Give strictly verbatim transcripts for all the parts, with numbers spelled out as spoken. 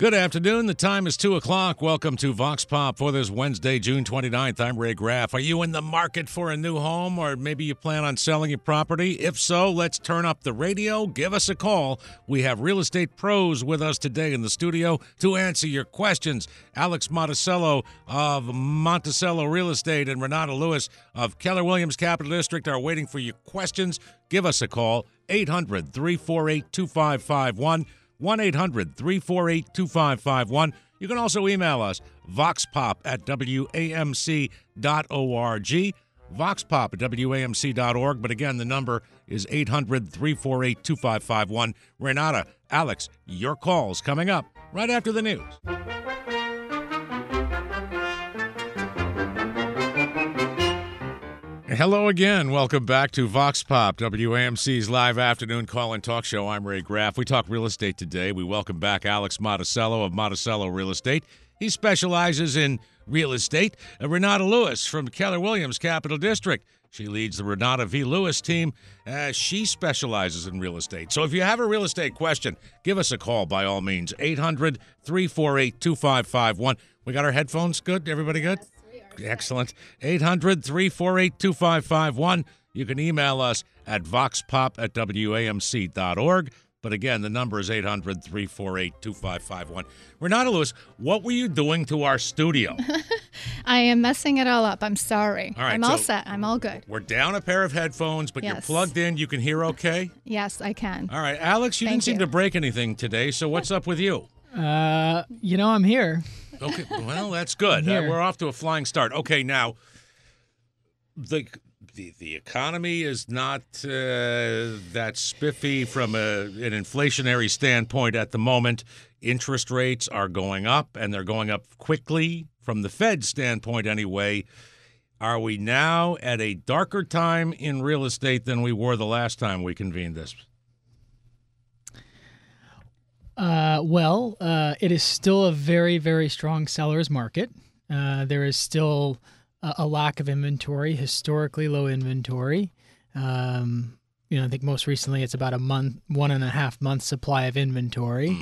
Good afternoon. The time is two o'clock. Welcome to Vox Pop for this Wednesday, June twenty-ninth. I'm Ray Graff. Are you in the market for a new home, or maybe you plan on selling your property? If so, let's turn up the radio. Give us a call. We have real estate pros with us today in the studio to answer your questions. Alex Monticello of Monticello Real Estate and Renata Lewis of Keller Williams Capital District are waiting for your questions. Give us a call, eight hundred, three four eight, two five five one. one eight hundred, three four eight, two five five one. You can also email us, voxpop at w a m c dot org, voxpop at w a m c dot org. But again, the number is eight hundred, three four eight, two five five one. Renata, Alex, your call's coming up right after the news. Hello again. Welcome back to Vox Pop, W A M C's live afternoon call and talk show. I'm Ray Graff. We talk real estate today. We welcome back Alex Monticello of Monticello Real Estate. He specializes in real estate. Uh, Renata Lewis from Keller Williams Capital District. She leads the Renata V. Lewis team. Uh, she specializes in real estate. So if you have a real estate question, give us a call by all means. eight hundred, three four eight, two five five one. We got our headphones good? Everybody good? Excellent. eight hundred, three four eight, two five five one. You can email us at voxpop at w a m c dot org. But again, the number is eight hundred, three four eight, two five five one. Renata Lewis, what were you doing to our studio? I am messing it all up. I'm sorry. All right, I'm all so set. I'm all good. We're down a pair of headphones, but Yes. you're plugged in. You can hear okay? Yes, I can. All right. Alex, you Thank didn't seem you. to break anything today, so what's up with you? Uh, you know, I'm here. Okay, well, that's good. Uh, Here. we're off to a flying start. Okay, now, the the, the economy is not uh, that spiffy from a, an inflationary standpoint at the moment. Interest rates are going up, and they're going up quickly from the Fed standpoint anyway. Are we now at a darker time in real estate than we were the last time we convened this? Uh, well, uh, it is still a very, very strong seller's market. Uh, there is still a, a lack of inventory, historically low inventory. Um, you know, I think most recently it's about a month, one and a half months supply of inventory.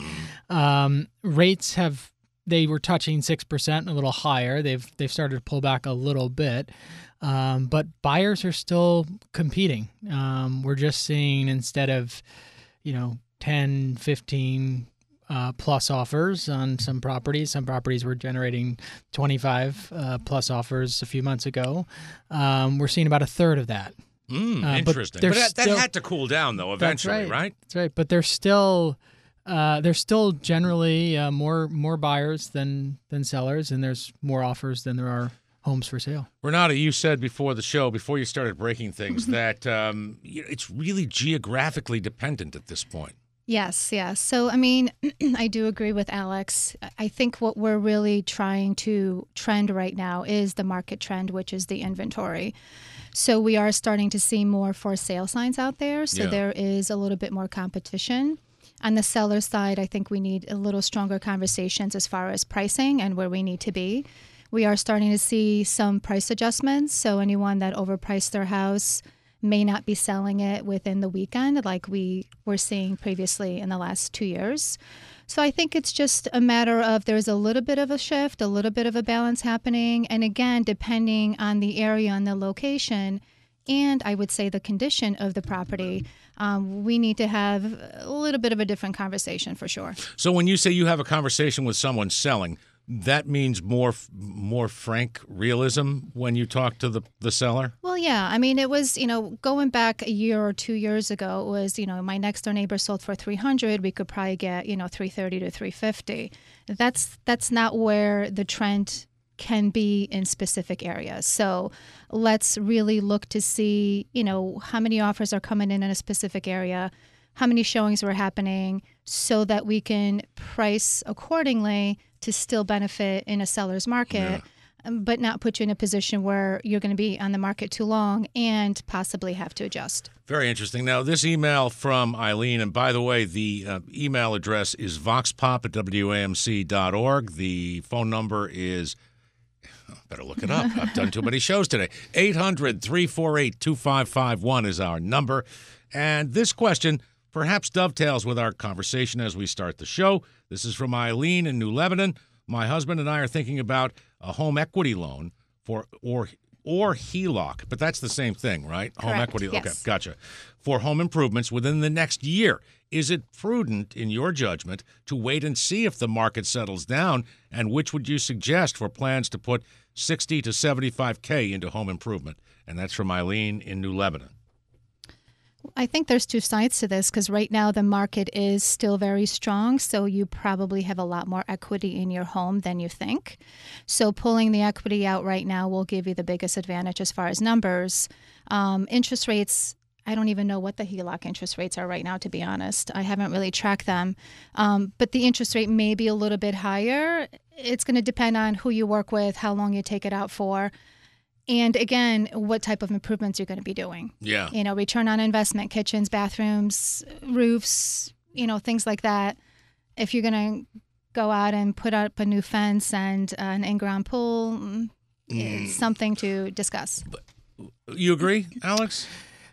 Um, rates have, they were touching six percent, a little higher. They've, they've started to pull back a little bit. Um, but buyers are still competing. Um, we're just seeing, instead of, you know, ten, fifteen uh, plus offers on some properties. Some properties were generating twenty-five uh, plus offers a few months ago. Um, we're seeing about a third of that. Mm, Uh, but interesting. But, there's that, that still- had to cool down, though, That's eventually, right. right? That's right. But there's still uh, there's still generally uh, more more buyers than than sellers, and there's more offers than there are homes for sale. Renata, you said before the show, before you started breaking things, that um, you know, it's really geographically dependent at this point. Yes, yes. So, I mean, I do agree with Alex. I think what we're really trying to trend right now is the market trend, which is the inventory. So we are starting to see more for sale signs out there. So Yeah. there is a little bit more competition. On the seller side, I think we need a little stronger conversations as far as pricing and where we need to be. We are starting to see some price adjustments. So anyone that overpriced their house may not be selling it within the weekend like we were seeing previously in the last two years. So I think it's just a matter of there's a little bit of a shift, a little bit of a balance happening. And again, depending on the area and the location, and I would say the condition of the property, um, we need to have a little bit of a different conversation for sure. So when you say you have a conversation with someone selling, that means more more frank realism when you talk to the, the seller? Well, yeah. I mean, it was, you know, going back a year or two years ago, it was, you know, my next door neighbor sold for three hundred. We could probably get, you know, three thirty to three fifty. That's that's not where the trend can be in specific areas. So let's really look to see, you know, how many offers are coming in in a specific area, how many showings were happening, so that we can price accordingly to still benefit in a seller's market, um, but not put you in a position where you're going to be on the market too long and possibly have to adjust. Very interesting. Now, this email from Eileen, and by the way, the uh, email address is voxpop at w a m c dot org. The phone number is, oh, better look it up. I've done too many shows today. eight hundred, three four eight, two five five one is our number. And this question perhaps dovetails with our conversation as we start the show. This is from Eileen in New Lebanon. My husband and I are thinking about a home equity loan for or or H E L O C, but that's the same thing, right? Correct. Home equity. Yes. Okay, gotcha. For home improvements within the next year. Is it prudent, in your judgment, to wait and see if the market settles down? And which would you suggest for plans to put sixty to seventy-five K into home improvement? And that's from Eileen in New Lebanon. I think there's two sides to this because right now the market is still very strong, so you probably have a lot more equity in your home than you think. So pulling the equity out right now will give you the biggest advantage as far as numbers. Um, interest rates, I don't even know what the H E L O C interest rates are right now, to be honest. I haven't really tracked them. Um, but the interest rate may be a little bit higher. It's going to depend on who you work with, how long you take it out for. And again, what type of improvements you're going to be doing. Yeah. You know, return on investment, kitchens, bathrooms, roofs, you know, things like that. If you're going to go out and put up a new fence and uh, an in-ground pool, mm. it's something to discuss. You agree, Alex?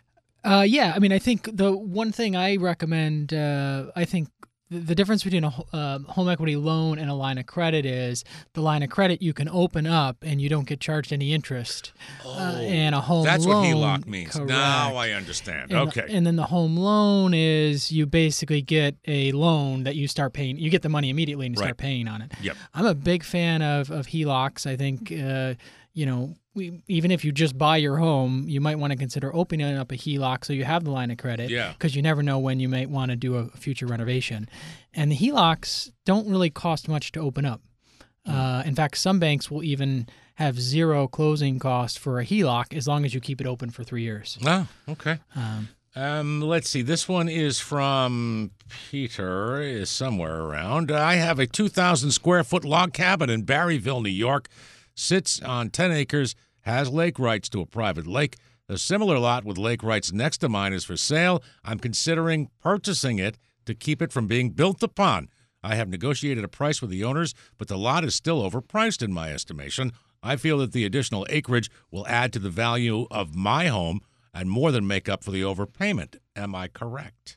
Uh, yeah, I mean, I think the one thing I recommend, uh, I think the, the difference between a uh, home equity loan and a line of credit is the line of credit you can open up and you don't get charged any interest. Oh, uh, and a home that's loan. what H E L O C means. Correct. Now I understand. And okay. The, and then the home loan is you basically get a loan that you start paying. You get the money immediately and you Right. start paying on it. Yep. I'm a big fan of, of H E L O Cs. I think, uh, you know, we, even if you just buy your home, you might want to consider opening up a H E L O C so you have the line of credit. Yeah. Because you never know when you might want to do a future renovation. And the H E L O Cs don't really cost much to open up. Uh, in fact, some banks will even have zero closing costs for a H E L O C as long as you keep it open for three years. Oh, okay. Um, Um, let's see. This one is from Peter, is somewhere around. I have a two thousand square foot log cabin in Barryville, New York. Sits on ten acres, has lake rights to a private lake. A similar lot with lake rights next to mine is for sale. I'm considering purchasing it to keep it from being built upon. I have negotiated a price with the owners, but the lot is still overpriced in my estimation. I feel that the additional acreage will add to the value of my home and more than make up for the overpayment. Am I correct?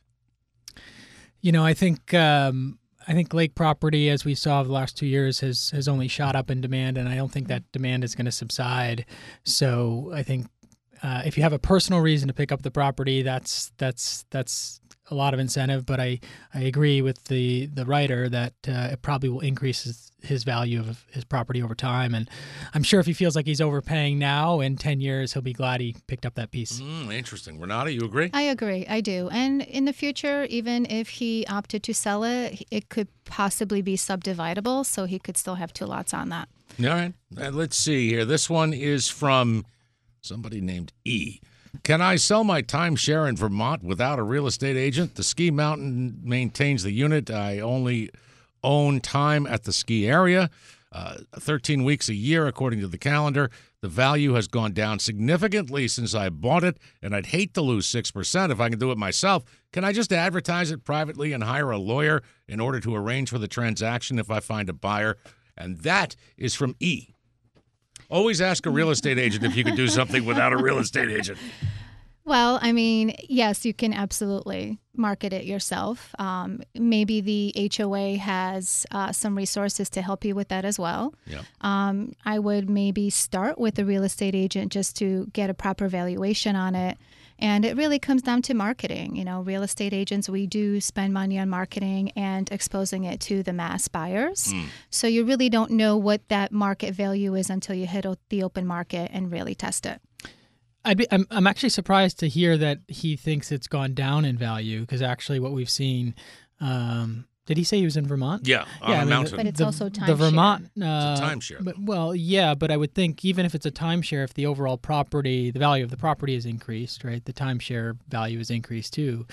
You know, I think um, I think lake property, as we saw over the last two years, has has only shot up in demand, and I don't think that demand is going to subside. So I think uh, if you have a personal reason to pick up the property, that's that's that's a lot of incentive. But I, I agree with the the writer that uh, it probably will increase his, his value of his property over time. And I'm sure if he feels like he's overpaying now, in ten years, he'll be glad he picked up that piece. Mm, interesting. Renata, you agree? I agree. I do. And in the future, even if he opted to sell it, it could possibly be subdividable, so he could still have two lots on that. All right. Uh, let's see here. This one is from somebody named E. Can I sell my timeshare in Vermont without a real estate agent? The ski mountain maintains the unit. I only own time at the ski area, uh, thirteen weeks a year according to the calendar. The value has gone down significantly since I bought it, and I'd hate to lose six percent if I can do it myself. Can I just advertise it privately and hire a lawyer in order to arrange for the transaction if I find a buyer? And that is from E. Always ask a real estate agent if you could do something without a real estate agent. Well, I mean, yes, you can absolutely market it yourself. Um, maybe the H O A has uh, some resources to help you with that as well. Yeah. Um, I would maybe start with a real estate agent just to get a proper valuation on it. And it really comes down to marketing. You know, real estate agents, we do spend money on marketing and exposing it to the mass buyers. Mm. So you really don't know what that market value is until you hit the open market and really test it. I'd be, I'm, I'm actually surprised to hear that he thinks it's gone down in value, because actually what we've seen, um, did he say he was in Vermont? Yeah, on yeah, a I mean, mountain. But it's the, also timeshare. The Vermont, uh, it's a timeshare. But, well, yeah, but I would think even if it's a timeshare, if the overall property, the value of the property is increased, right, the timeshare value is increased too.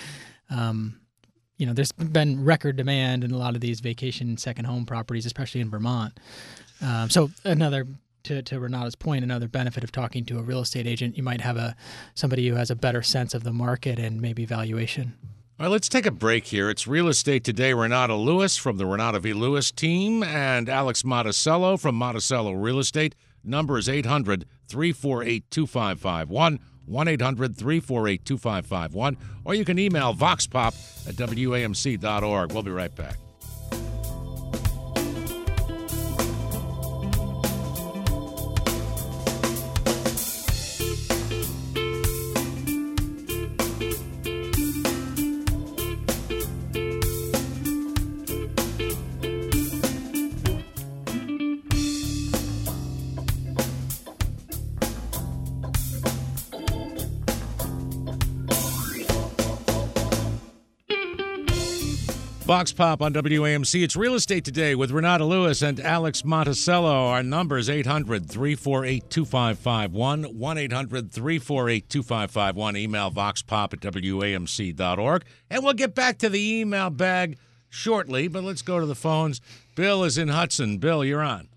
Um, you know, there's been record demand in a lot of these vacation second home properties, especially in Vermont. Um, so another... To, to Renata's point, another benefit of talking to a real estate agent, you might have a somebody who has a better sense of the market and maybe valuation. All right, let's take a break here. It's Real Estate Today. Renata Lewis from the Renata V. Lewis team and Alex Monticello from Monticello Real Estate. Number is eight hundred, three four eight, two five five one. one eight hundred three four eight two five five one, or you can email voxpop at W A M C dot org. We'll be right back. Vox Pop on W A M C. It's Real Estate Today with Renata Lewis and Alex Monticello. Our number is eight hundred three four eight two five five one, one eight hundred three four eight two five five one. Email voxpop at W A M C dot org. And we'll get back to the email bag shortly, but let's go to the phones. Bill is in Hudson. Bill, you're on.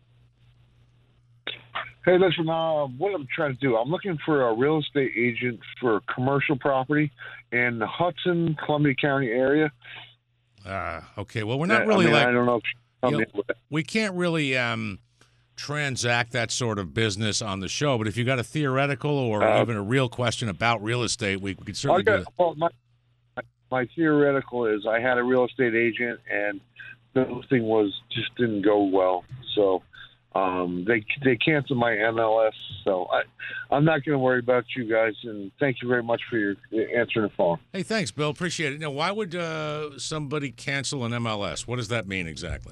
Hey, listen, uh, what I'm trying to do, I'm looking for a real estate agent for commercial property in the Hudson, Columbia County area. Uh, okay, well, we're not I really mean, like, I don't know if you you know, in with it. we can't really um, transact that sort of business on the show, but if you got a theoretical or Uh, even a real question about real estate, we, we could I certainly do got, it. well, my, my theoretical is I had a real estate agent, and the listing was just didn't go well. So um, they they canceled my M L S. So I, I'm not going to worry about you guys, and thank you very much for your answering the phone. Hey, thanks, Bill. Appreciate it. Now, why would uh, somebody cancel an M L S? What does that mean exactly?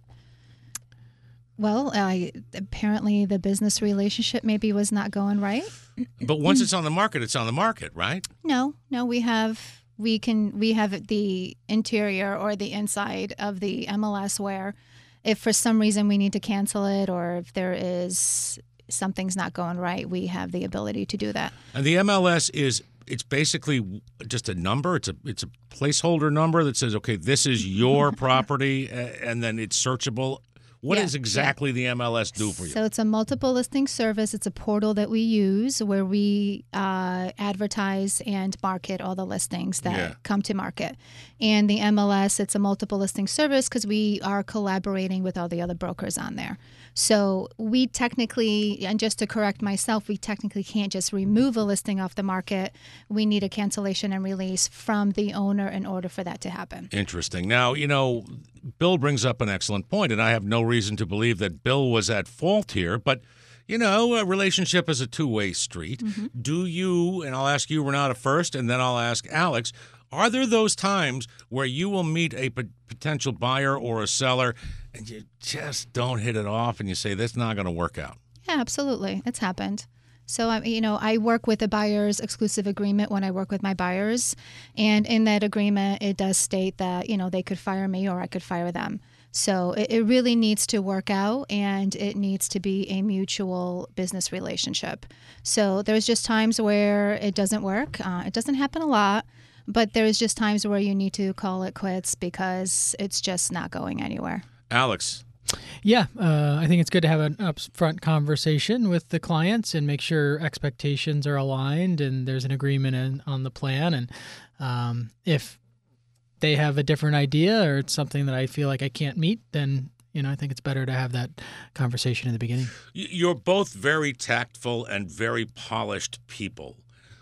Well, I apparently the business relationship maybe was not going right. But once it's on the market, it's on the market, right? No, no, we have we can we have the interior or the inside of the M L S where if for some reason we need to cancel it or if there is something's not going right, we have the ability to do that. And the M L S is it's basically just a number. It's a it's a placeholder number that says, okay, this is your property, and then it's searchable. What Yeah, does exactly the M L S do for you? So it's a multiple listing service. It's a portal that we use where we uh, advertise and market all the listings that Yeah. come to market. And the M L S, it's a multiple listing service because we are collaborating with all the other brokers on there. So we technically, and just to correct myself, we technically can't just remove a listing off the market. We need a cancellation and release from the owner in order for that to happen. Interesting. Now, you know, Bill brings up an excellent point, and I have no reason to believe that Bill was at fault here, but you know, a relationship is a two-way street. Mm-hmm. Do you, and I'll ask you, Renata, first, and then I'll ask Alex, are there those times where you will meet a p- potential buyer or a seller and you just don't hit it off and you say, that's not going to work out? Yeah, absolutely. It's happened. So, I, you know, I work with a buyer's exclusive agreement when I work with my buyers. And in that agreement, it does state that, you know, they could fire me or I could fire them. So it, it really needs to work out and it needs to be a mutual business relationship. So there's just times where it doesn't work. Uh, it doesn't happen a lot, but there's just times where you need to call it quits because it's just not going anywhere. Alex. Yeah, uh, I think it's good to have an upfront conversation with the clients and make sure expectations are aligned and there's an agreement in, on the plan. And um, if they have a different idea or it's something that I feel like I can't meet, then you know I think it's better to have that conversation in the beginning. You're both very tactful and very polished people.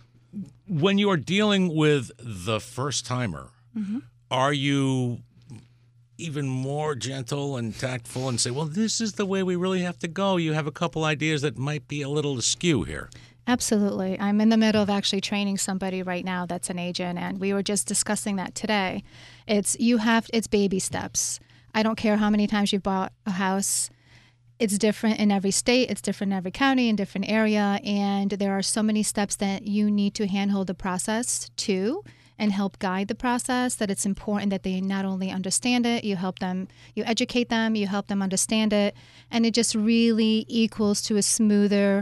When you are dealing with the first timer, mm-hmm. are you even more gentle and tactful and say, well, this is the way we really have to go? You have a couple ideas that might be a little askew here. Absolutely. I'm in the middle of actually training somebody right now that's an agent, and we were just discussing that today. It's you have it's baby steps. I don't care how many times you've bought a house. It's different in every state. It's different in every county, in different area, and there are so many steps that you need to handhold the process to and help guide the process, that it's important that they not only understand it, you help them, you educate them, you help them understand it, and it just really equals to a smoother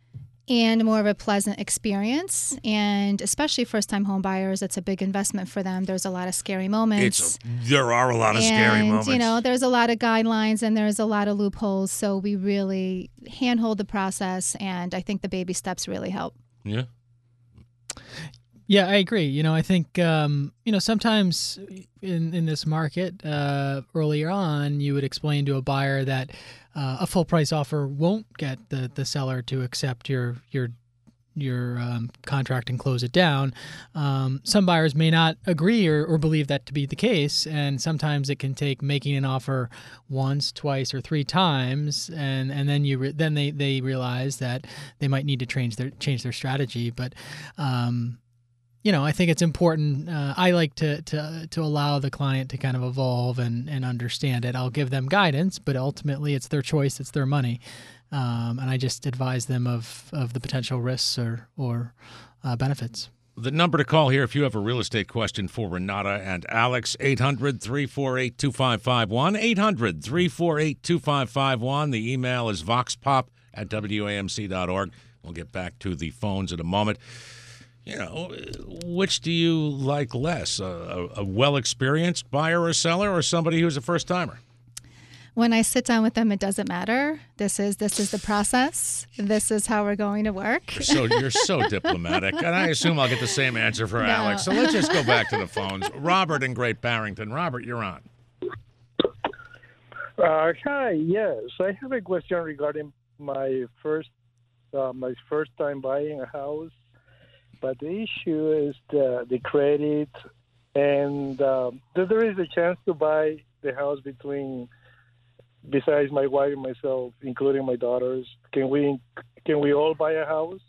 and more of a pleasant experience. And especially first-time home buyers, it's a big investment for them. There's a lot of scary moments. It's a, there are a lot of and, scary moments. You know, there's a lot of guidelines and there's a lot of loopholes. So we really handhold the process, and I think the baby steps really help. Yeah. Yeah, I agree. You know, I think, um, you know, sometimes in, in this market, uh, earlier on, you would explain to a buyer that uh, a full price offer won't get the, the seller to accept your your your um, contract and close it down. Um, some buyers may not agree or, or believe that to be the case, and sometimes it can take making an offer once, twice, or three times, and, and then you re- then they, they realize that they might need to change their change their strategy. But um, you know, I think it's important. Uh, I like to, to to allow the client to kind of evolve and, and understand it. I'll give them guidance, but ultimately it's their choice, it's their money, um, and I just advise them of, of the potential risks or or uh, benefits. The number to call here if you have a real estate question for Renata and Alex, eight hundred, three four eight, two five five one, eight hundred, three four eight, two five five one. The email is voxpop at W A M C dot org. We'll get back to the phones in a moment. You know, which do you like less, a, a well-experienced buyer or seller or somebody who's a first-timer? When I sit down with them, it doesn't matter. This is this is the process. This is how we're going to work. You're so, you're so diplomatic, and I assume I'll get the same answer for No. Alex. So let's just go back to the phones. Robert in Great Barrington. Robert, you're on. Uh, hi, yes. I have a question regarding my first uh, my first time buying a house. But the issue is the, the credit, and um, there is a chance to buy the house between, besides my wife and myself, including my daughters. Can we can we all buy a house?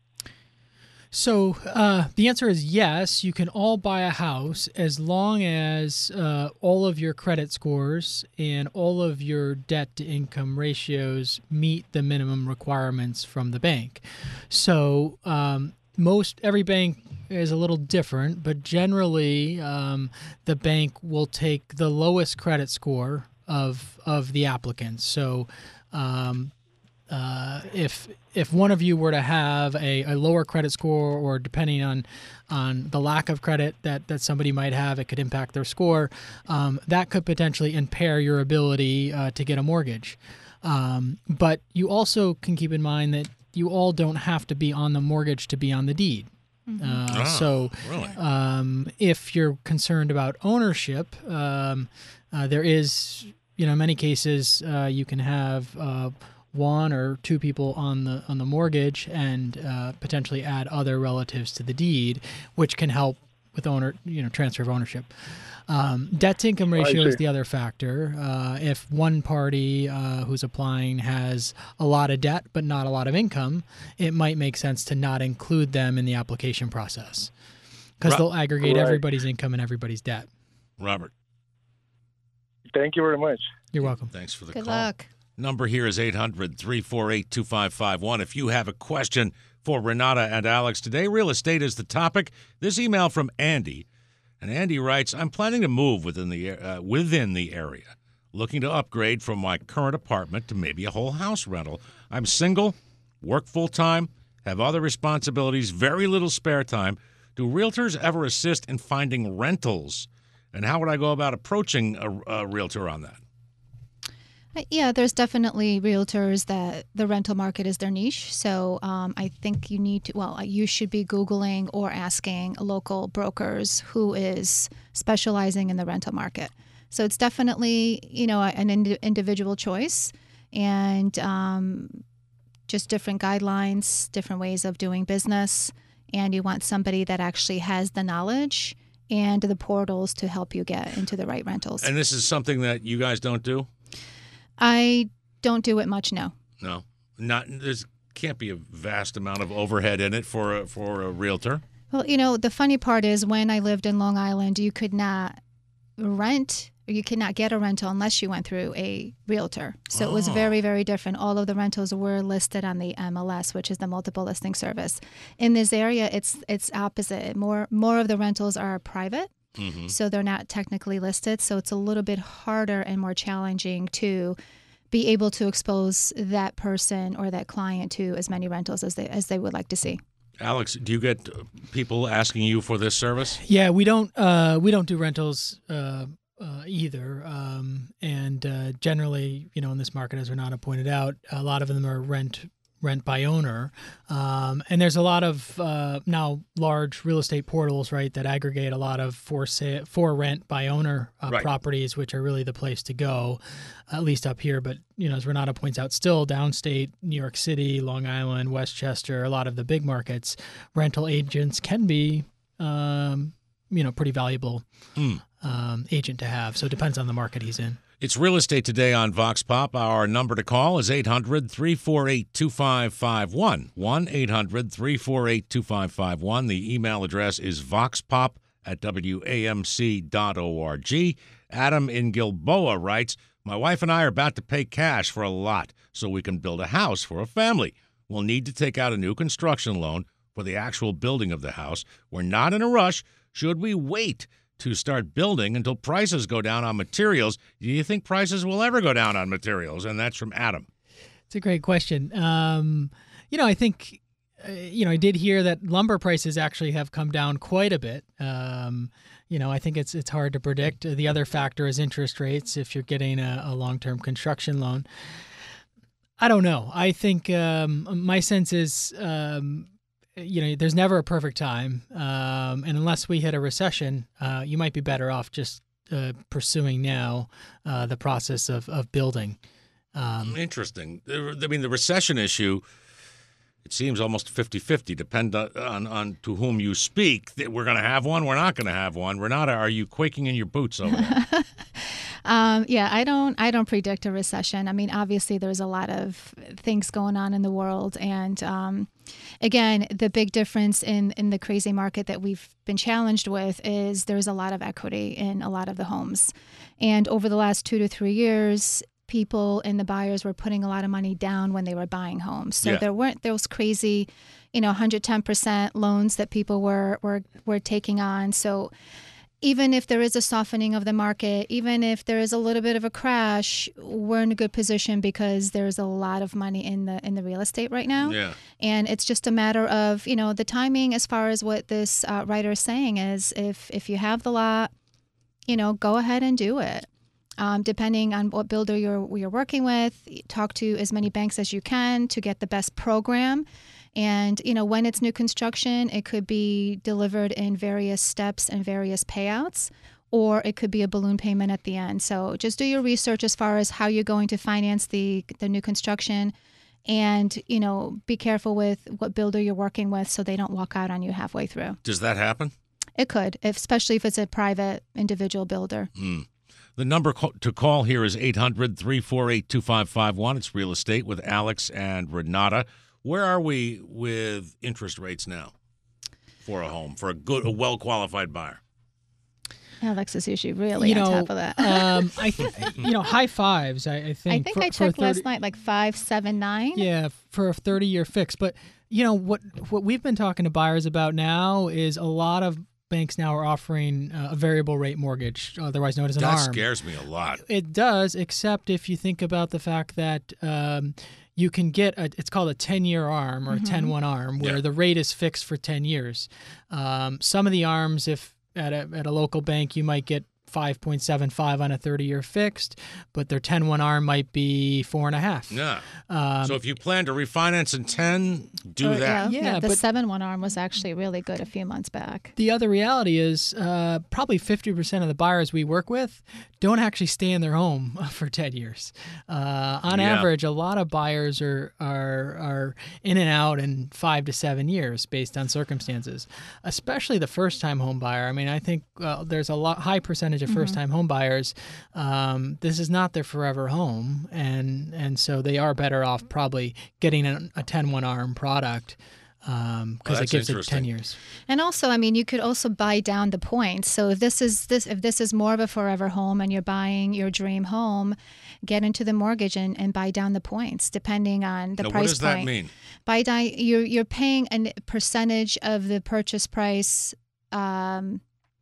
So uh, the answer is yes. You can all buy a house as long as uh, all of your credit scores and all of your debt to income ratios meet the minimum requirements from the bank. So um, most every bank is a little different, but generally um, the bank will take the lowest credit score of of the applicants. So um, uh, if if one of you were to have a, a lower credit score, or depending on on the lack of credit that, that somebody might have, it could impact their score. Um, that could potentially impair your ability uh, to get a mortgage. Um, but you also can keep in mind that you all don't have to be on the mortgage to be on the deed. Mm-hmm. Uh, oh, so really? um, if you're concerned about ownership, um, uh, there is, you know, in many cases uh, you can have uh, one or two people on the on the mortgage and uh, potentially add other relatives to the deed, which can help with owner, you know, transfer of ownership. Um, debt to income ratio is the other factor. Uh, if one party uh, who's applying has a lot of debt but not a lot of income, it might make sense to not include them in the application process because Right. they'll aggregate Right. everybody's income and everybody's debt. Robert, Thank you very much. You're welcome. thanks for the Good call. luck. Number here is eight hundred, three four eight, two five five one. If you have a question for Renata and Alex today, real estate is the topic. This email from Andy. And Andy writes, I'm planning to move within the uh, within the area, looking to upgrade from my current apartment to maybe a whole house rental. I'm single, work full-time, have other responsibilities, very little spare time. Do realtors ever assist in finding rentals? And how would I go about approaching a, a realtor on that? Uh, Yeah, there's definitely realtors that the rental market is their niche. So um, I think you need to, well, you should be Googling or asking local brokers who is specializing in the rental market. So it's definitely, you know, an ind- individual choice and um, just different guidelines, different ways of doing business. And you want somebody that actually has the knowledge and the portals to help you get into the right rentals. And this is something that you guys don't do? I don't do it much, no. No, not there's can't be a vast amount of overhead in it for a, for a realtor. Well, you know, the funny part is when I lived in Long Island, you could not rent or you could not get a rental unless you went through a realtor. So it was Oh. very, very different. All of the rentals were listed on the M L S, which is the multiple listing service. In this area, it's it's opposite. More more of the rentals are private. Mm-hmm. So they're not technically listed. So it's a little bit harder and more challenging to be able to expose that person or that client to as many rentals as they as they would like to see. Alex, do you get people asking you for this service? Yeah, we don't uh, we don't do rentals uh, uh, either, um, and uh, generally, you know, in this market, as Renata pointed out, a lot of them are rent rent by owner. Um, and there's a lot of uh, now large real estate portals, right, that aggregate a lot of for sale, for rent by owner uh, Right. properties, which are really the place to go, at least up here. But, you know, as Renata points out, still downstate, New York City, Long Island, Westchester, a lot of the big markets, rental agents can be, um, you know, pretty valuable Mm. um, agent to have. So it depends on the market he's in. It's Real Estate Today on Vox Pop. Our number to call is eight hundred, three four eight, two five five one. one eight hundred, three four eight, two five five one. The email address is voxpop at w a m c dot org. Adam in Gilboa writes, my wife and I are about to pay cash for a lot so we can build a house for a family. We'll need to take out a new construction loan for the actual building of the house. We're not in a rush. Should we wait to start building until prices go down on materials? Do you think prices will ever go down on materials? And that's from Adam. It's a great question. Um, you know, I think, uh, you know, I did hear that lumber prices actually have come down quite a bit. Um, you know, I think it's it's hard to predict. The other factor is interest rates if you're getting a, a long-term construction loan. I don't know. I think um, my sense is, um, you know, there's never a perfect time. Um, and unless we hit a recession, uh, you might be better off just uh, pursuing now uh, the process of, of building. Um, Interesting. I mean, the recession issue, it seems almost fifty-fifty, depend on, on to whom you speak. We're going to have one, we're not going to have one. Renata, are you quaking in your boots over there? Um, yeah, I don't. I don't predict a recession. I mean, obviously, there's a lot of things going on in the world, and um, again, the big difference in in the crazy market that we've been challenged with is there's a lot of equity in a lot of the homes, and over the last two to three years, people and the buyers were putting a lot of money down when they were buying homes. So Yeah. there weren't those crazy, you know, one hundred ten percent loans that people were were were taking on. So even if there is a softening of the market, even if there is a little bit of a crash, we're in a good position because there's a lot of money in the in the real estate right now. Yeah. And it's just a matter of, you know, the timing as far as what this uh, writer is saying is if if you have the lot, you know, go ahead and do it. Um, depending on what builder you're you're working with, talk to as many banks as you can to get the best program. And, you know, when it's new construction, it could be delivered in various steps and various payouts, or it could be a balloon payment at the end. So just do your research as far as how you're going to finance the the new construction, and, you know, be careful with what builder you're working with so they don't walk out on you halfway through. Does that happen? It could, if, especially if it's a private individual builder. Mm. The number co- to call here is eight hundred, three four eight, two five five one. It's Real Estate with Alex and Renata. Where are we with interest rates now for a home, for a good, a well-qualified buyer? Alex is usually really you on know, top of that. um, I th- you know, high fives. I, I think. I think for, I for checked thirty last night, like five, seven, nine. Yeah, for a thirty-year fix. But you know what? What we've been talking to buyers about now is a lot of banks now are offering uh, a variable rate mortgage, otherwise known as an That ARM. scares me a lot. It does, except if you think about the fact that um, you can get a, it's called a ten-year ARM or a ten one ARM, where Yeah. the rate is fixed for ten years. Um, some of the ARMs, if at a, at a local bank, you might get five point seven five on a thirty-year fixed, but their ten one ARM might be four and a half. Yeah. Um, So if you plan to refinance in ten, do Or, that. Yeah, Yeah, the but- seven one arm was actually really good a few months back. The other reality is uh, probably fifty percent of the buyers we work with don't actually stay in their home for ten years. Uh, on Yeah. average, a lot of buyers are, are are in and out in five to seven years based on circumstances, especially the first-time home buyer. I mean, I think uh, there's a lot high percentage of first-time home buyers. Um, this is not their forever home, and, and so they are better off probably getting a, a ten one ARM product because Oh, it that's gives it interesting. ten years. And also, I mean, you could also buy down the points. So if this is this if this is more of a forever home and you're buying your dream home, get into the mortgage and, and buy down the points depending on the Now, price what does point. that mean? Buy down you're you're paying a percentage of the purchase price um,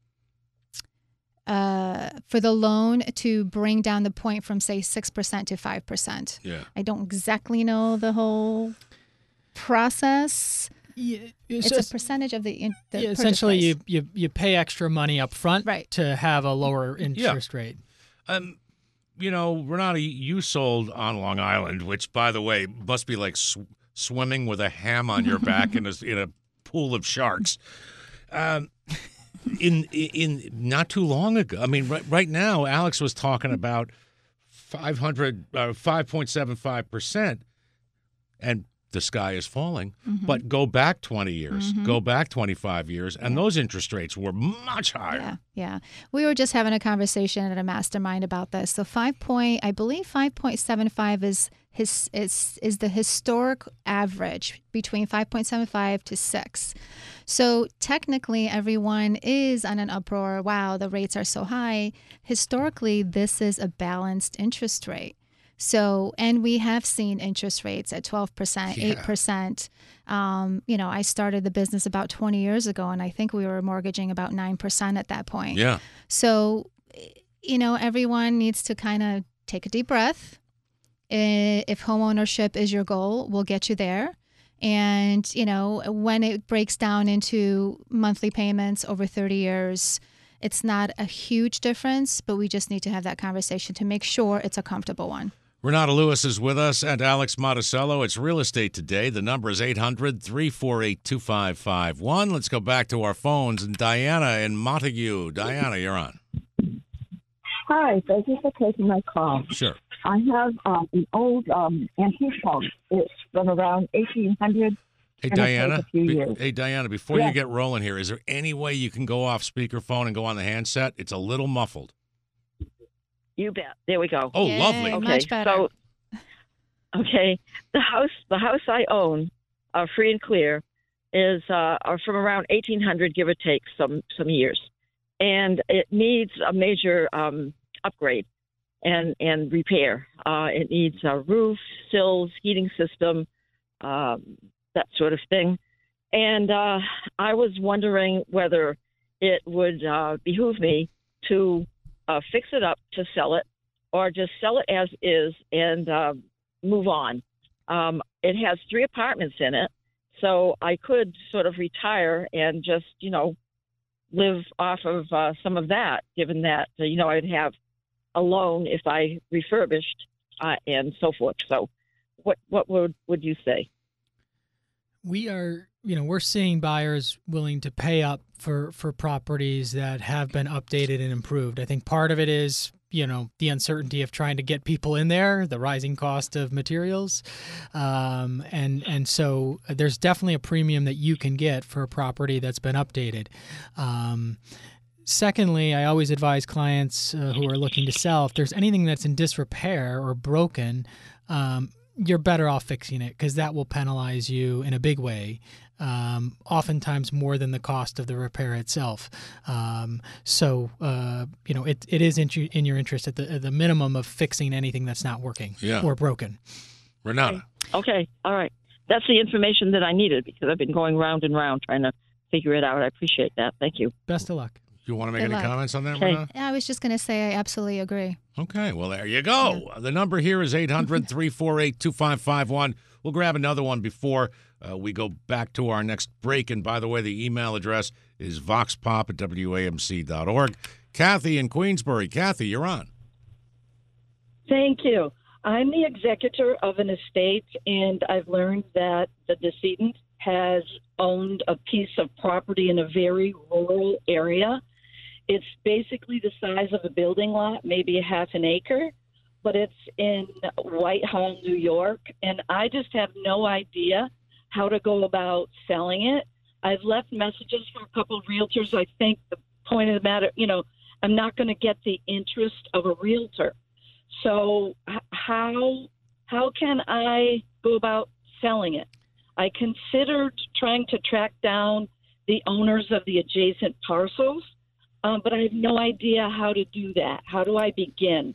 uh, for the loan to bring down the point from say six percent to five percent. Yeah. I don't exactly know the whole process. Yeah, It's so a percentage of the, in, the yeah, purchase essentially price. you, you you pay extra money up front Right. to have a lower interest rate. Um, you know, Renata, you sold on Long Island, which, by the way, must be like sw- swimming with a ham on your back in a in a pool of sharks. Um, in in not too long ago, I mean, right, right now, Alex was talking about five hundred, uh, five point seven five percent, and the sky is falling. Mm-hmm. But go back twenty years, Mm-hmm. go back twenty-five years, and Yeah. those interest rates were much higher. Yeah, yeah. We were just having a conversation at a mastermind about this. So five point, I believe five point seven five is his is is the historic average between five point seven five to six. So technically, everyone is on an uproar. Wow, the rates are so high. Historically, this is a balanced interest rate. So, and we have seen interest rates at twelve percent, Yeah. eight percent. Um, you know, I started the business about twenty years ago, and I think we were mortgaging about nine percent at that point. Yeah. So, you know, everyone needs to kind of take a deep breath. I- If homeownership is your goal, we'll get you there. And, you know, when it breaks down into monthly payments over thirty years, it's not a huge difference, but we just need to have that conversation to make sure it's a comfortable one. Renata Lewis is with us and Alex Monticello. It's Real Estate Today. The number is eight hundred, three four eight, two five five one. Let's go back to our phones. And Diana in Montague. Diana, you're on. Hi, thank you for taking my call. Sure. I have um, an old um, antique home. It's from around eighteen hundred. Hey, And it Diana. takes a few be- years. hey, Diana, before you Yes. get rolling here, is there any way you can go off speakerphone and go on the handset? It's a little muffled. You bet. There we go. Oh, Yay, lovely. Okay, much better. so okay, the house the house I own, uh, free and clear, is uh, are from around eighteen hundred, give or take some some years, and it needs a major um, upgrade and and repair. Uh, it needs a roof, sills, heating system, um, that sort of thing. And uh, I was wondering whether it would uh, behoove me to uh, fix it up to sell it, or just sell it as is and uh, move on. Um, it has three apartments in it, so I could sort of retire and just, you know, live off of uh, some of that, given that, uh, you know, I'd have a loan if I refurbished uh, and so forth. So what what would, would you say? We are, you know, we're seeing buyers willing to pay up for, for properties that have been updated and improved. I think part of it is, you know, the uncertainty of trying to get people in there, the rising cost of materials. Um, and, and so there's definitely a premium that you can get for a property that's been updated. Um, Secondly, I always advise clients uh, who are looking to sell, if there's anything that's in disrepair or broken, um, you're better off fixing it because that will penalize you in a big way, um, oftentimes more than the cost of the repair itself. Um, so, uh, you know, it, it is in, you, in your interest at the, at the minimum of fixing anything that's not working Yeah. or broken. Renata. Okay, all right. That's the information that I needed because I've been going round and round trying to figure it out. I appreciate that. Thank you. Best of luck. You want to make Good any luck. comments on that, Okay. Renata? I was just going to say I absolutely agree. Okay, well, there you go. The number here is eight hundred, three four eight, two five five one. We'll grab another one before uh, we go back to our next break. And by the way, the email address is voxpop at W A M C dot org. Kathy in Queensbury. Kathy, you're on. Thank you. I'm the executor of an estate, and I've learned that the decedent has owned a piece of property in a very rural area. It's basically the size of a building lot, maybe a half an acre, but it's in Whitehall, New York, and I just have no idea how to go about selling it. I've left messages for a couple of realtors. I think the point of the matter, you know, I'm not going to get the interest of a realtor. So h- how how can I go about selling it? I considered trying to track down the owners of the adjacent parcels, um, but I have no idea how to do that. How do I begin?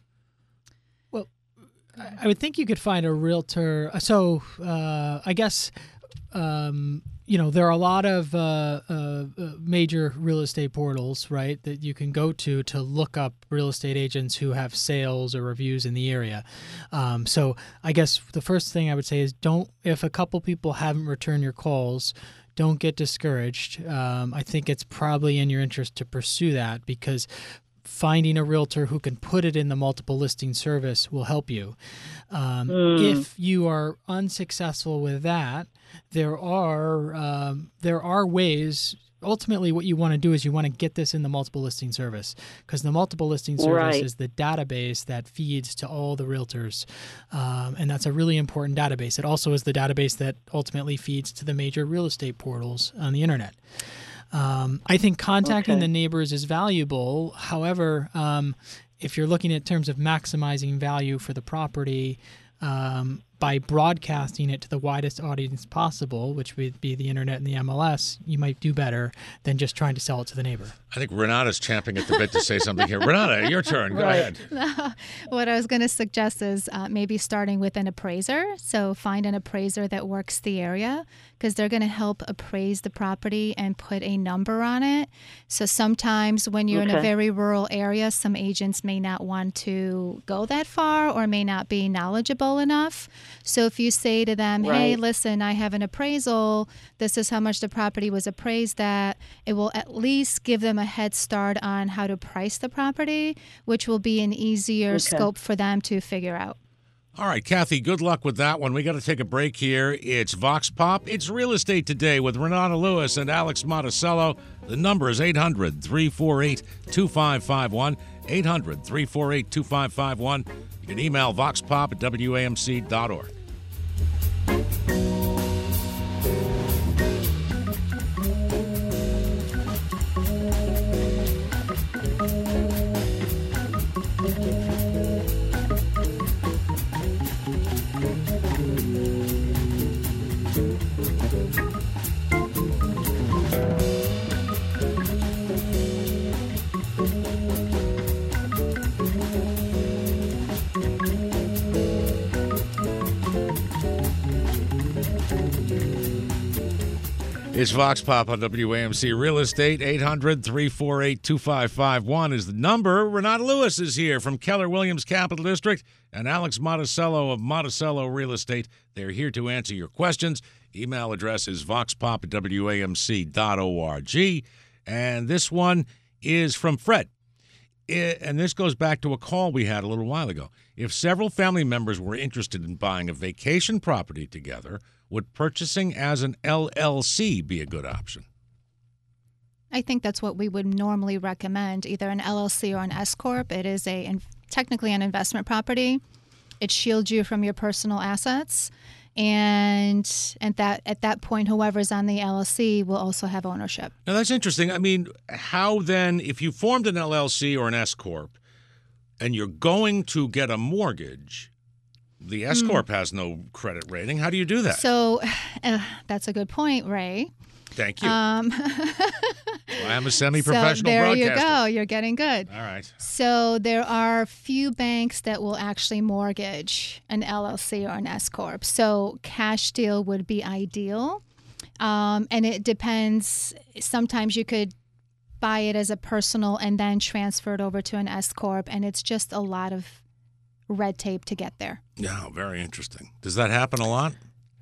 I would think you could find a realtor. So uh, I guess, um, you know, there are a lot of uh, uh, major real estate portals, right, that you can go to to look up real estate agents who have sales or reviews in the area. Um, so I guess the first thing I would say is don't, if a couple people haven't returned your calls, don't get discouraged. Um, I think it's probably in your interest to pursue that because finding a realtor who can put it in the multiple listing service will help you. Um, Mm. If you are unsuccessful with that, there are um, there are ways. Ultimately, what you want to do is you want to get this in the multiple listing service, because the multiple listing service Right. is the database that feeds to all the realtors. Um, and that's a really important database. It also is the database that ultimately feeds to the major real estate portals on the internet. Um, I think contacting Okay. the neighbors is valuable. However, um, if you're looking at terms of maximizing value for the property, um, by broadcasting it to the widest audience possible, which would be the internet and the M L S, you might do better than just trying to sell it to the neighbor. I think Renata's champing at the bit to say something here. Renata, your turn. Go Right. ahead. What I was going to suggest is uh, maybe starting with an appraiser. So find an appraiser that works the area, because they're going to help appraise the property and put a number on it. So sometimes when you're in a Okay. very rural area, some agents may not want to go that far or may not be knowledgeable enough. So if you say to them, hey, Right. listen, I have an appraisal, this is how much the property was appraised at, it will at least give them a head start on how to price the property, which will be an easier Okay. scope for them to figure out. All right, Kathy, good luck with that one. We got to take a break here. It's Vox Pop. It's Real Estate Today with Renata Lewis and Alex Monticello. The number is eight hundred, three four eight, two five five one, eight hundred, three four eight, two five five one. You can email voxpop at W A M C dot org. It's Vox Pop on W A M C Real Estate. eight hundred, three four eight, two five five one is the number. Renata Lewis is here from Keller Williams Capital District, and Alex Monticello of Monticello Real Estate. They're here to answer your questions. Email address is voxpop at W A M C dot org. And this one is from Fred. It, and this goes back to a call we had a little while ago. If several family members were interested in buying a vacation property together, would purchasing as an L L C be a good option? I think that's what we would normally recommend, either an L L C or an S corp. It is a in, technically an investment property. It shields you from your personal assets, and at that at that point, whoever's on the L L C will also have ownership. Now that's interesting. I mean, how then, if you formed an L L C or an S corp, and you're going to get a mortgage, the S corp mm. has no credit rating. How do you do that? So, uh, that's a good point, Ray. Thank you. Um, well, I'm a semi-professional so there broadcaster. you go. You're getting good. All right. So there are few banks that will actually mortgage an L L C or an S corp. So cash deal would be ideal, um, and it depends. Sometimes you could buy it as a personal and then transfer it over to an S corp, and it's just a lot of red tape to get there. Yeah, very interesting. Does that happen a lot,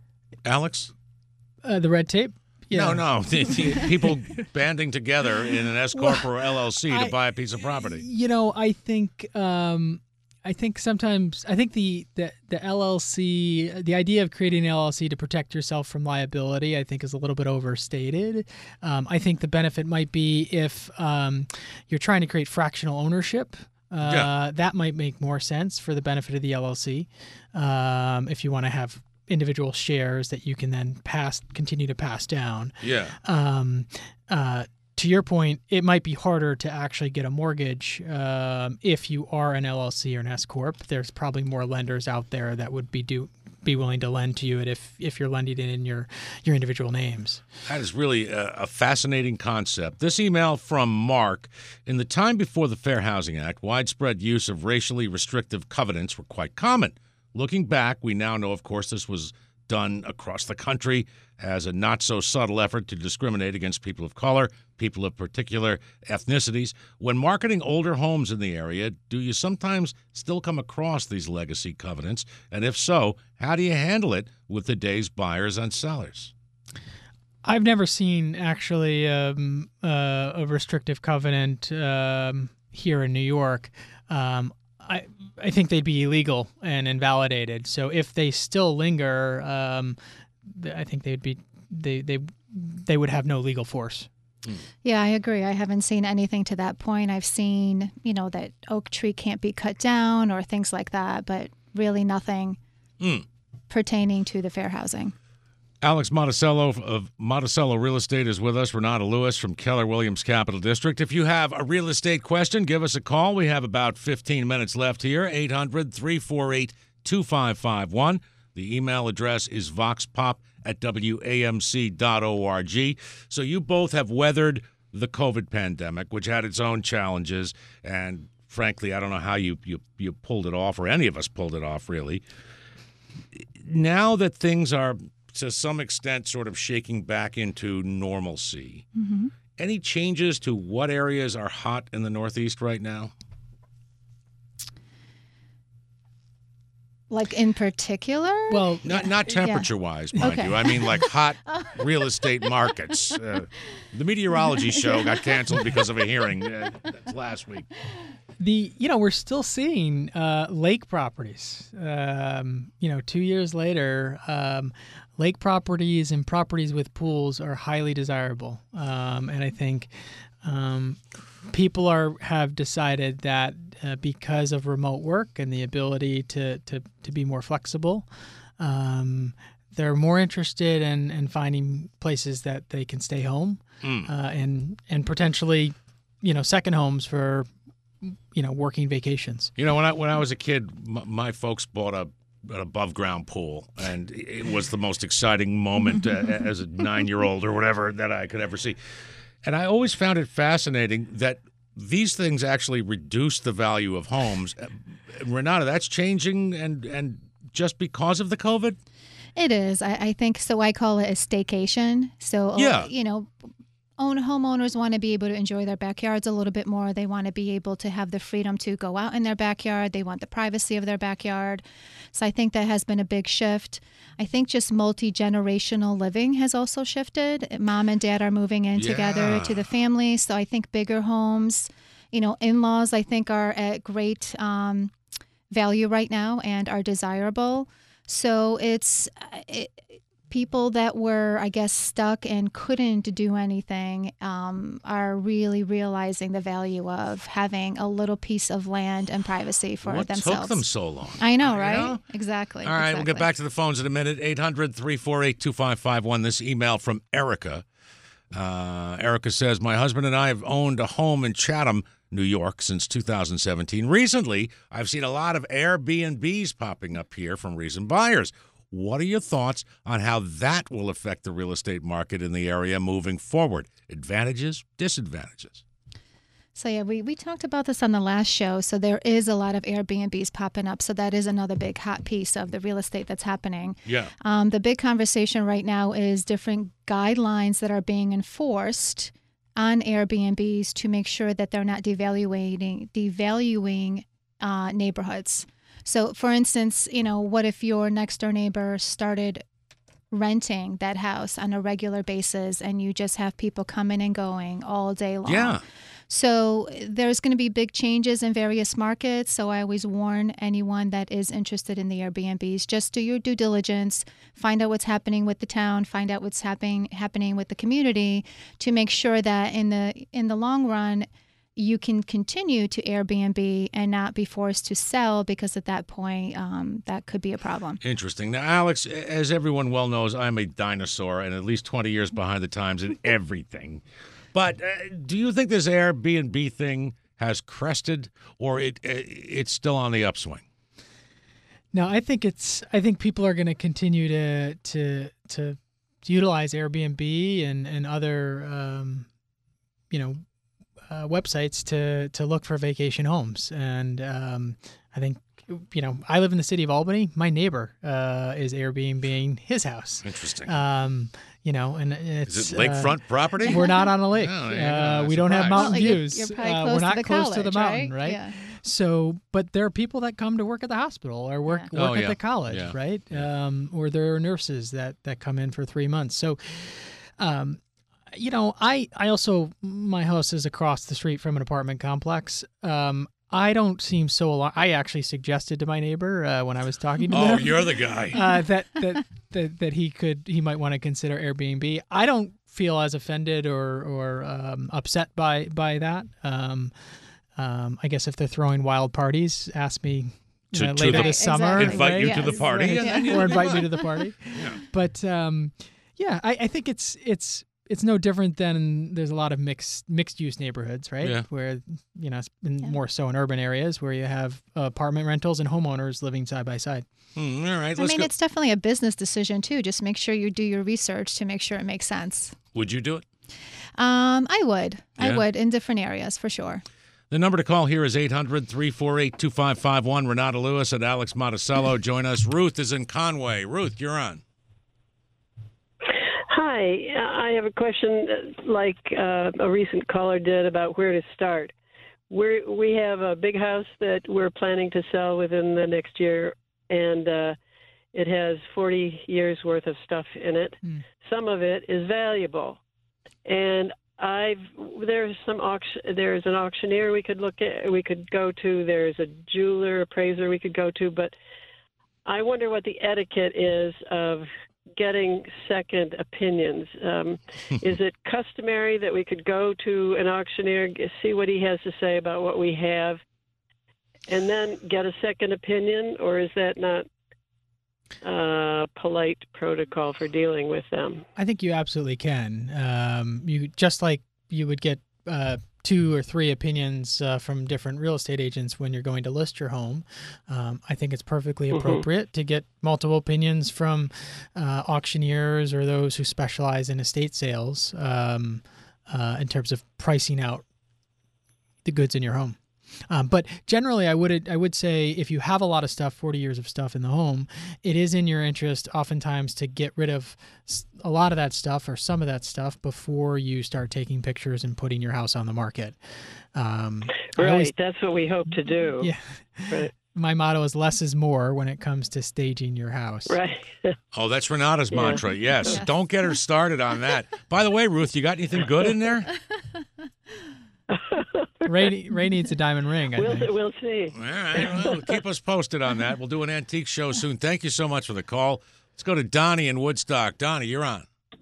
Alex? Uh, the red tape? No, Yeah. no. The, the people banding together in an S corp well, or L L C to I, buy a piece of property. You know, I think um, I think sometimes I think the, the the L L C, the idea of creating an L L C to protect yourself from liability, I think is a little bit overstated. Um, I think the benefit might be if um, you're trying to create fractional ownership. Uh, yeah. That might make more sense for the benefit of the L L C um, if you want to have individual shares that you can then pass, continue to pass down. Yeah. Um, uh, to your point, it might be harder to actually get a mortgage um, if you are an L L C or an S corp. There's probably more lenders out there that would be do be willing to lend to you if if you're lending it in your your individual names. That is really a, a fascinating concept. This email from Mark: in the time before the Fair Housing Act, widespread use of racially restrictive covenants were quite common. Looking back, we now know, of course, this was done across the country as a not-so-subtle effort to discriminate against people of color, people of particular ethnicities. When marketing older homes in the area, do you sometimes still come across these legacy covenants? And if so, how do you handle it with today's buyers and sellers? I've never seen, actually, um, uh, a restrictive covenant um, here in New York, um, I I think they'd be illegal and invalidated. So if they still linger, um, th- I think they'd be they they they would have no legal force. Yeah, I agree. I haven't seen anything to that point. I've seen, you know, that oak tree can't be cut down or things like that, but really nothing Mm. pertaining to the fair housing. Alex Monticello of Monticello Real Estate is with us. Renata Lewis from Keller Williams Capital District. If you have a real estate question, give us a call. We have about fifteen minutes left here. eight hundred, three four eight, two five five one. The email address is voxpop at W A M C dot org. So you both have weathered the COVID pandemic, which had its own challenges. And frankly, I don't know how you, you, you pulled it off, or any of us pulled it off, really. Now that things are, to some extent, sort of shaking back into normalcy, Mm-hmm. any changes to what areas are hot in the Northeast right now? Like in particular? Well, Not not temperature-wise, mind Okay. you. I mean, like hot real estate markets. Uh, the meteorology show got canceled because of a hearing uh, last week. The you know we're still seeing uh, lake properties. Um, you know, two years later, um, lake properties and properties with pools are highly desirable, um, and I think um, people are have decided that uh, because of remote work and the ability to to, to be more flexible, um, they're more interested in, in finding places that they can stay home Mm. uh, and and potentially, you know, second homes for, you know, working vacations. You know, when I when I was a kid, m- my folks bought a an above ground pool, and it was the most exciting moment uh, as a nine year old or whatever that I could ever see. And I always found it fascinating that these things actually reduce the value of homes. Uh, Renata, that's changing, and and just because of the COVID. It is. I, I think so. I call it a staycation. So, Yeah. you know, own homeowners want to be able to enjoy their backyards a little bit more. They want to be able to have the freedom to go out in their backyard. They want the privacy of their backyard. So I think that has been a big shift. I think just multi-generational living has also shifted. Mom and dad are moving in together Yeah. to the family. So I think bigger homes, you know, in-laws, I think are at great um, value right now and are desirable. So it's it, people that were, I guess, stuck and couldn't do anything um, are really realizing the value of having a little piece of land and privacy for What themselves. took them so long? I know, You right? know? Exactly. All right, we'll get exactly. back to the phones in a minute. eight hundred, three four eight, two five five one. This email from Erica. Uh, Erica says, my husband and I have owned a home in Chatham, New York, since two thousand seventeen. Recently, I've seen a lot of Airbnbs popping up here from recent buyers. What are your thoughts on how that will affect the real estate market in the area moving forward? Advantages, disadvantages? So yeah, we, we talked about this on the last show. So there is a lot of Airbnbs popping up. So that is another big hot piece of the real estate that's happening. Yeah. Um, the big conversation right now is different guidelines that are being enforced on Airbnbs to make sure that they're not devaluating devaluing uh, neighborhoods. So, for instance, you know, what if your next door neighbor started renting that house on a regular basis and you just have people coming and going all day long? Yeah. So there's going to be big changes in various markets. So I always warn anyone that is interested in the Airbnbs, just do your due diligence, find out what's happening with the town, find out what's happening happening with the community to make sure that in the in the long run, you can continue to Airbnb and not be forced to sell, because at that point, um, that could be a problem. Interesting. Now, Alex, as everyone well knows, I'm a dinosaur and at least twenty years behind the times in everything. But uh, do you think this Airbnb thing has crested, or it it's still on the upswing? No, I think it's. I think people are going to continue to to to utilize Airbnb and and other, um, you know, uh, websites to to look for vacation homes. And um, I think, you know, I live in the city of Albany. My neighbor uh, is Airbnb-ing his house. Interesting. Um, you know, and it's Is it lakefront uh, property? We're not on a lake. Oh, yeah, uh, no, we don't have surprised. mountain Well, you're- views. you're probably uh, close we're to not the close to the college, mountain, right? right? Yeah. So, but there are people that come to work at the hospital or work Yeah. work Oh, at yeah. the college, Yeah. right? Um, or there are nurses that, that come in for three months. So, um, You know, I, I also, my house is across the street from an apartment complex. Um, I don't seem so alarmed. I actually suggested to my neighbor uh, when I was talking to Oh, them. you're the guy. uh, that, that, that, that he could, he might want to consider Airbnb. I don't feel as offended or, or um, upset by, by that. Um, um, I guess if they're throwing wild parties, ask me To- uh, to later the- this Right, summer. exactly. Invite you right? to the Yes. party. Right. and Yeah. then you- Or invite me to the party. Yeah. But um, yeah, I, I think it's it's it's no different than there's a lot of mixed mixed use neighborhoods, right? Yeah. Where you know, it's been Yeah. more so in urban areas where you have apartment rentals and homeowners living side by side. Hmm, all right, I let's mean, go. it's definitely a business decision too. Just make sure you do your research to make sure it makes sense. Would you do it? Um, I would. I Yeah. would in different areas for sure. The number to call here is eight hundred, three four eight, two five five one. Renata Lewis and Alex Monticello join us. Ruth is in Conway. Ruth, you're on. Hi, I have a question uh, like uh, a recent caller did about where to start. We we have a big house that we're planning to sell within the next year, and uh, it has forty years worth of stuff in it. Hmm. Some of it is valuable, and I've there's some auction. There's an auctioneer we could look at. We could go to. There's a jeweler appraiser we could go to, but I wonder what the etiquette is of getting second opinions. Um, is it customary that we could go to an auctioneer, g- see what he has to say about what we have, and then get a second opinion, or is that not uh, polite protocol for dealing with them? I think you absolutely can. Um, you just like you would get uh, two or three opinions uh, from different real estate agents when you're going to list your home. Um, I think it's perfectly Mhm. appropriate to get multiple opinions from uh, auctioneers or those who specialize in estate sales um, uh, in terms of pricing out the goods in your home. Um, but generally, I would I would say if you have a lot of stuff, forty years of stuff in the home, it is in your interest oftentimes to get rid of s- a lot of that stuff or some of that stuff before you start taking pictures and putting your house on the market. Um, I Right, always- that's what we hope to do. yeah. Right. My motto is less is more when it comes to staging your house. Right. Oh, that's Renata's Yeah. mantra. Yes. Yes. Don't get her started on that. By the way, Ruth, you got anything good in there? Ray, Ray needs a diamond ring, I We'll think. we'll see. All right. Well, keep us posted on that. We'll do an antique show soon. Thank you so much for the call. Let's go to Donnie in Woodstock. Donnie, you're on.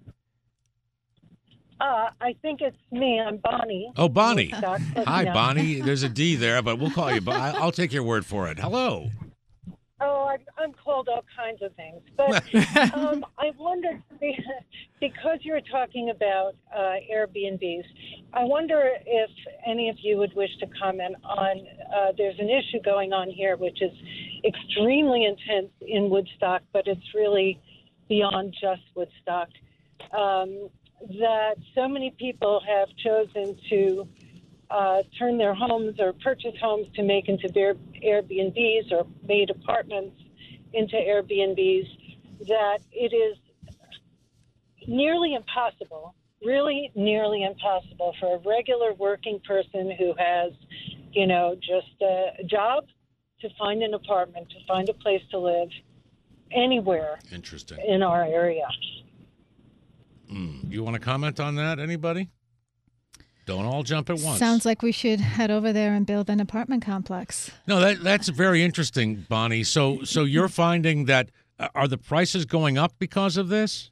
Uh, I think it's me. I'm Bonnie. Oh, Bonnie. Woodstock, but Hi, no. Bonnie. There's a D there, but we'll call you. But I- I'll take your word for it. Hello. Oh, I, I'm called all kinds of things. But um, I wondered, because you're talking about uh, Airbnbs, I wonder if any of you would wish to comment on, uh, there's an issue going on here which is extremely intense in Woodstock, but it's really beyond just Woodstock, um, that so many people have chosen to uh, turn their homes or purchase homes to make into Air- Airbnbs or made apartments into Airbnbs, that it is nearly impossible, really nearly impossible for a regular working person who has, you know, just a job to find an apartment, to find a place to live anywhere Interesting. in our area. Mm. You want to comment on that, anybody? Don't all jump at once. Sounds like we should head over there and build an apartment complex. No, that that's very interesting, Bonnie. So so you're finding that uh, are the prices going up because of this?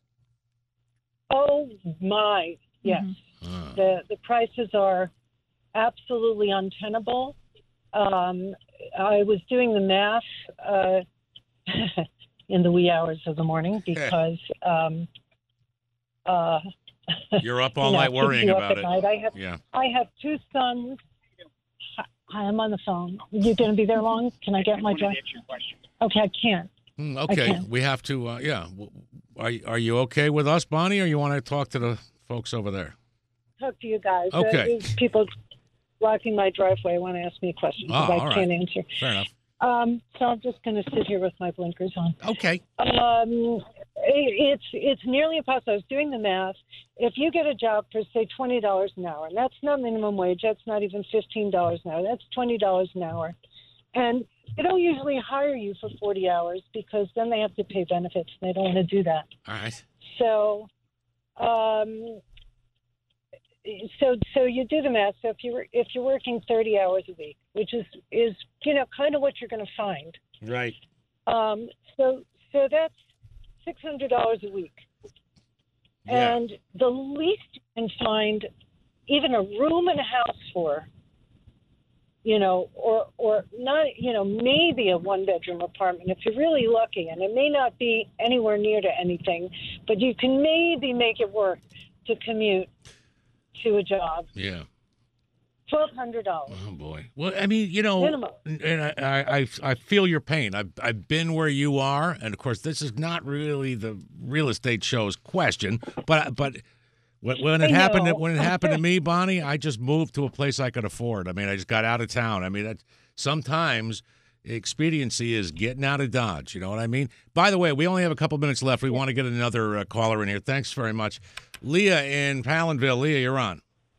Oh my, yes. Uh, The the prices are absolutely untenable. Um, I was doing the math uh, in the wee hours of the morning because um, uh, you're up all you know, night keeps worrying you up about at it. night. I have Yeah. I have two sons. Hi, I'm on the phone. You going to be there long? Can I get my drive? Okay, I can't. Mm, I okay, can't. we have to. Uh, yeah. W- Are are you okay with us, Bonnie, or you want to talk to the folks over there? Talk to you guys. Okay. Uh, there's people blocking my driveway want to ask me a question because Oh, I all right. can't answer. Fair enough. Um, so I'm just going to sit here with my blinkers on. Okay. Um, it, it's it's nearly impossible. I was doing the math. If you get a job for say twenty dollars an hour, and that's not minimum wage, that's not even fifteen dollars an hour. That's twenty dollars an hour, and they don't usually hire you for forty hours because then they have to pay benefits, and they don't want to do that. All right. So, um, so so you do the math. So if you were if you're working thirty hours a week, which is is you know kind of what you're going to find. Right. Um. So so that's six hundred dollars a week, Yeah. and the least you can find, even a room in a house for. You know, or or not. You know, maybe a one bedroom apartment if you're really lucky, and it may not be anywhere near to anything, but you can maybe make it work to commute to a job. Yeah. Twelve hundred dollars. Oh boy. Well, I mean, you know, Minimum. and I, I, I, I feel your pain. I've, I've been where you are, and of course, this is not really the real estate show's question, but, but when, when it I happened, know. when it happened to me, Bonnie, I just moved to a place I could afford. I mean, I just got out of town. I mean, that sometimes expediency is getting out of Dodge. You know what I mean? By the way, we only have a couple minutes left. We want to get another uh, caller in here. Thanks very much, Leah in Palinville. Leah, you're on.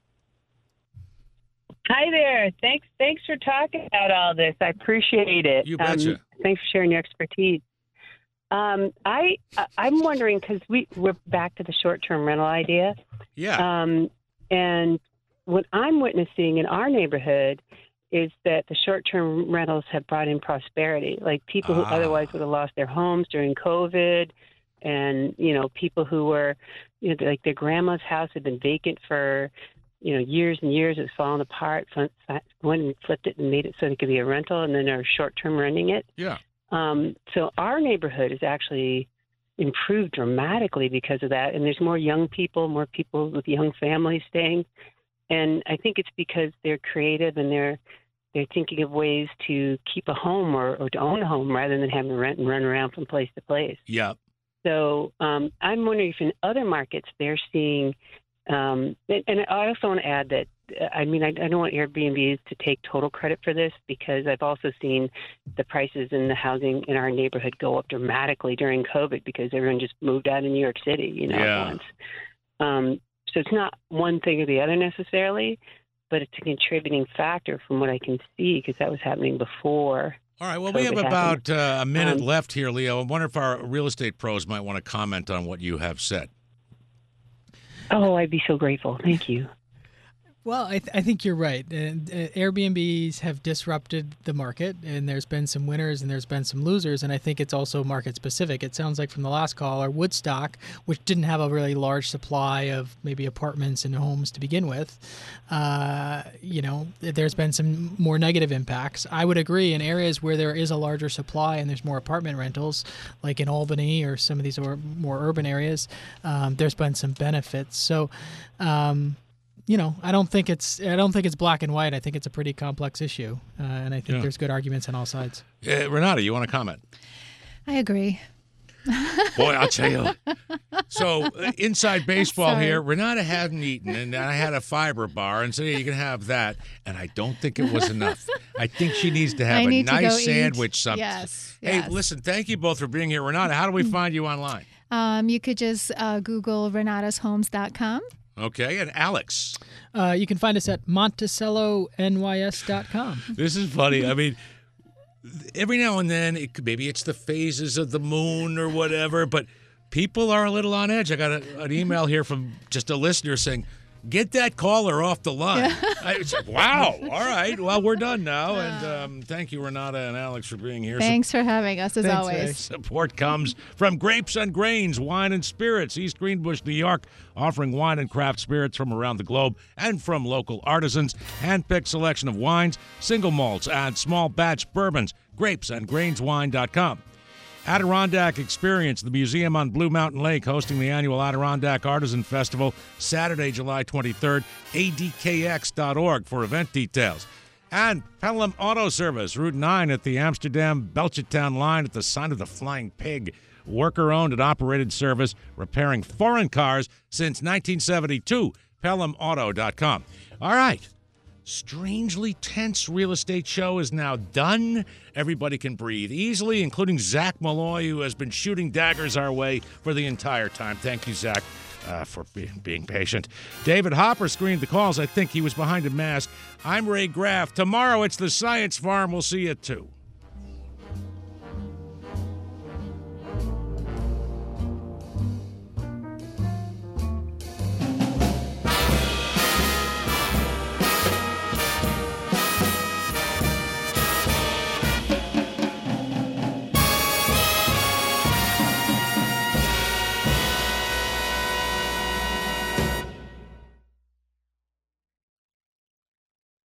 Hi there. Thanks thanks for talking about all this. I appreciate it. You betcha. Um, thanks for sharing your expertise. Um, I, I'm wondering, because we, we're back to the short-term rental idea. Yeah. Um, and what I'm witnessing in our neighborhood is that the short-term rentals have brought in prosperity. Like people who Ah. otherwise would have lost their homes during COVID, and, you know, people who were, you know, like their grandma's house had been vacant for you know, years and years. It was falling apart. So I went and flipped it and made it so it could be a rental, and then they're short-term renting it. Yeah. Um, so our neighborhood has actually improved dramatically because of that. And there's more young people, more people with young families staying. And I think it's because they're creative and they're they're thinking of ways to keep a home or, or to own a home rather than having to rent and run around from place to place. Yeah. So um, I'm wondering if in other markets they're seeing Um, and, and I also want to add that, uh, I mean, I, I don't want Airbnbs to take total credit for this, because I've also seen the prices in the housing in our neighborhood go up dramatically during COVID because everyone just moved out of New York City, you know, Yeah. at once. Um, so it's not one thing or the other necessarily, but it's a contributing factor from what I can see, because that was happening before. All right. Well, we COVID have about uh, a minute Um, left here, Leo. I wonder if our real estate pros might want to comment on what you have said. Oh, I'd be so grateful. Thank you. Well, I, th- I think you're right. And uh, Airbnbs have disrupted the market, and there's been some winners and there's been some losers. And I think it's also market specific. It sounds like from the last caller, Woodstock, which didn't have a really large supply of maybe apartments and homes to begin with, uh, you know, there's been some more negative impacts. I would agree in areas where there is a larger supply and there's more apartment rentals, like in Albany or some of these or more urban areas, um, there's been some benefits. So, um, you know, I don't think it's I don't think it's black and white. I think it's a pretty complex issue, uh, and I think Yeah. there's good arguments on all sides. Uh, Renata, you want to comment? I agree. Boy, I'll tell you. So, uh, inside baseball Sorry. here, Renata hadn't eaten, and I had a fiber bar, and so yeah, you can have that. And I don't think it was enough. I think she needs to have I a need to go nice eat. sandwich, something. Yes, Hey, yes. listen, thank you both for being here. Renata, how do we find you online? Um, you could just uh, Google renatas homes dot com. Okay, and Alex. Uh, you can find us at monticello N Y S dot com. This is funny. I mean, every now and then, it could, maybe it's the phases of the moon or whatever, but people are a little on edge. I got a, an email here from just a listener saying, get that caller off the line. I was like, wow. All right. Well, we're done now. And um, thank you, Renata and Alex, for being here. Thanks for having us, as Thanks, always. Ray. Support comes from Grapes and Grains, Wine and Spirits, East Greenbush, New York, offering wine and craft spirits from around the globe and from local artisans. Hand-picked selection of wines, single malts, and small batch bourbons. grapes and grains wine dot com. Adirondack Experience, the museum on Blue Mountain Lake, hosting the annual Adirondack Artisan Festival, Saturday, July twenty-third, A D K X dot org for event details. And Pelham Auto Service, Route nine at the Amsterdam-Belchertown line at the sign of the Flying Pig. Worker-owned and operated service, repairing foreign cars since nineteen seventy-two. Pelham Auto dot com. All right. Strangely tense real estate show is now done. Everybody can breathe easily, including Zach Malloy, who has been shooting daggers our way for the entire time. Thank you, Zach, uh, for be- being patient. David Hopper screened the calls. I think he was behind a mask. I'm Ray Graff. Tomorrow it's the Science Farm. We'll see you at two.